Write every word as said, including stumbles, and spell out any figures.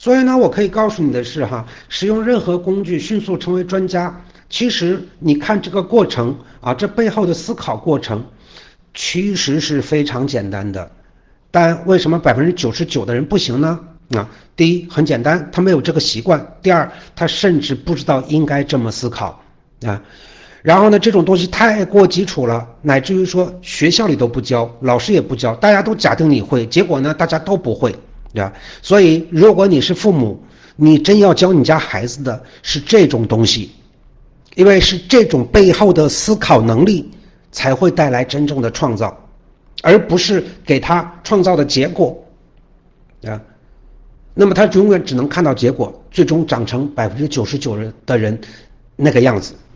所以呢，我可以告诉你的是哈，使用任何工具迅速成为专家，其实你看这个过程啊，这背后的思考过程，其实是非常简单的。但为什么百分之九十九的人不行呢？啊，第一很简单，他没有这个习惯；第二，他甚至不知道应该这么思考啊。然后呢，这种东西太过基础了，乃至于说学校里都不教，老师也不教，大家都假定你会，结果呢，大家都不会。对吧？所以，如果你是父母，你真要教你家孩子的是这种东西，因为是这种背后的思考能力才会带来真正的创造，而不是给他创造的结果啊。那么他永远只能看到结果，最终长成百分之九十九的人那个样子。